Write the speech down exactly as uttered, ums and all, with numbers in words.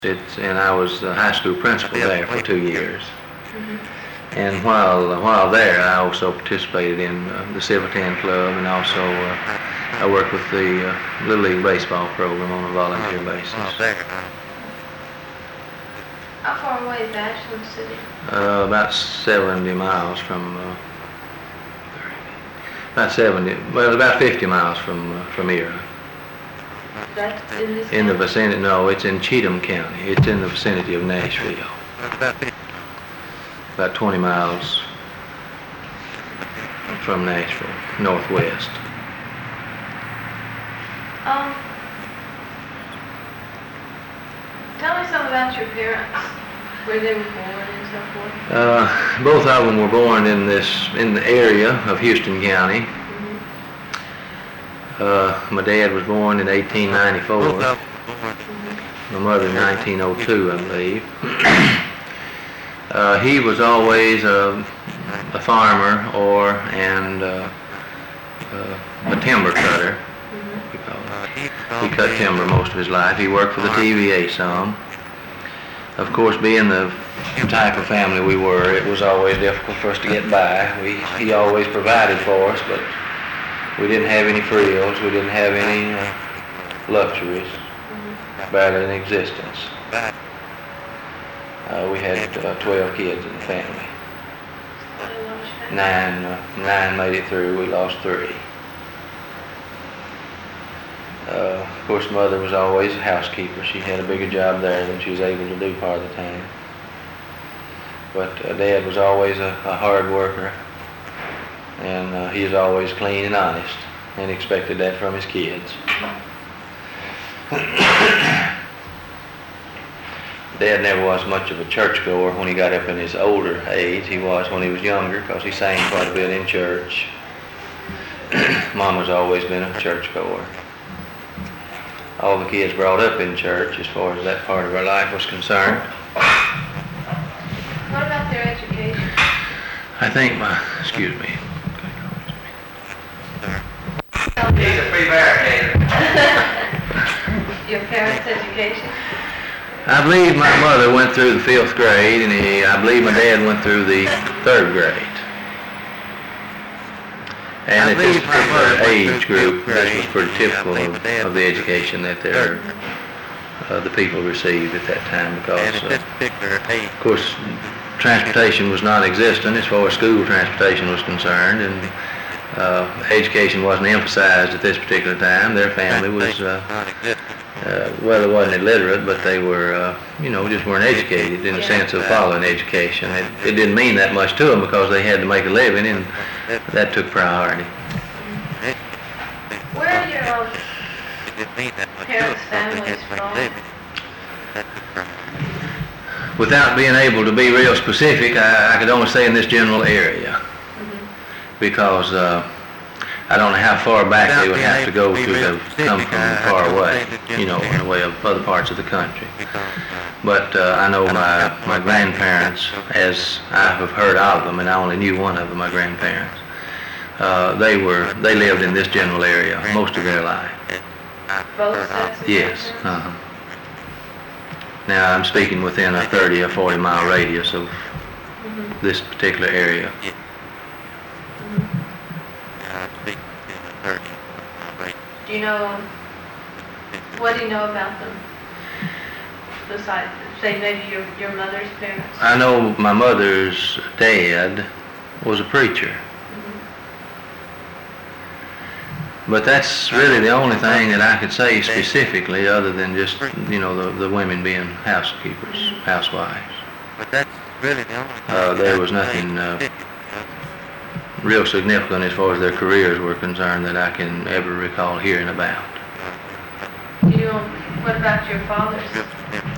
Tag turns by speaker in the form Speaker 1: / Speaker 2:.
Speaker 1: It's, and I was the high school principal there for two years. Mm-hmm. And while while there, I also participated in uh, the Civitan Club, and also uh, I worked with the uh, Little League Baseball program on a volunteer basis.
Speaker 2: How far away is Ashland City?
Speaker 1: Uh, about seventy miles from, uh, about seventy, well, about fifty miles from uh, from here.
Speaker 2: That's in this
Speaker 1: In the
Speaker 2: county?
Speaker 1: vicinity, no, it's in Cheatham County. It's in the vicinity of Nashville. About twenty miles from Nashville, northwest.
Speaker 2: Um, tell me something about your parents, where they were born and so forth.
Speaker 1: Uh, both of them were born in this, in the area of Houston County. Uh, my dad was born in eighteen ninety-four. My mother in nineteen oh two, I believe. uh, he was always a, a farmer or and uh, uh, a timber cutter. He cut timber most of his life. He worked for the T V A some. Of course, being the type of family we were, it was always difficult for us to get by. We, he always provided for us, but we didn't have any frills. We didn't have any uh, luxuries, barely in existence. Uh, we had uh, twelve kids in the family. Nine, uh, nine made it through. We lost three. Uh, of course, mother was always a housekeeper. She had a bigger job there than she was able to do part of the time. But uh, Dad was always a, a hard worker, and uh, he was always clean and honest, and expected that from his kids. Dad never was much of a churchgoer when he got up in his older age. He was when he was younger, because he sang quite a bit in church. Mom has always been a churchgoer. All the kids brought up in church as far as that part of our life was concerned.
Speaker 2: What about their education?
Speaker 1: I think my, excuse me.
Speaker 3: He's a prevaricator.
Speaker 2: Your parents' education?
Speaker 1: I believe my mother went through the fifth grade, and he, I believe my dad went through the third grade. And at this particular age group, this was pretty typical of, of the education that they're, uh, the people received at that time, because, uh, of course, transportation was non-existent as far as school transportation was concerned, and uh, education wasn't emphasized at this particular time. Their family was, uh, uh, well, it wasn't illiterate, but they were, uh, you know, just weren't educated in the sense of following education. It, it didn't mean that much to them, because they had to make a living, and that took priority.
Speaker 2: Where are your um, parents' families from?
Speaker 1: Without being able to be real specific, I, I could only say in this general area, mm-hmm. because uh, I don't know how far back they would have to go to have come from far away, you know, in the way of other parts of the country. But uh, I know my, my grandparents, as I have heard of them, and I only knew one of them, my grandparents, uh, they were, they lived in this general area most of their life.
Speaker 2: Both sets?
Speaker 1: Yes. Uh-huh. Now I'm speaking within a thirty or forty mile radius of mm-hmm. this particular area.
Speaker 2: Do you know, what do you know about them? Besides, say maybe your, your mother's parents?
Speaker 1: I know my mother's dad was a preacher. Mm-hmm. But that's really the only thing that I could say specifically, other than just, you know, the, the women being housekeepers, mm-hmm. housewives.
Speaker 3: But that's really the only thing.
Speaker 1: Uh, there was nothing uh, real significant as far as their careers were concerned that I can ever recall hearing about.
Speaker 2: You know, what about your father's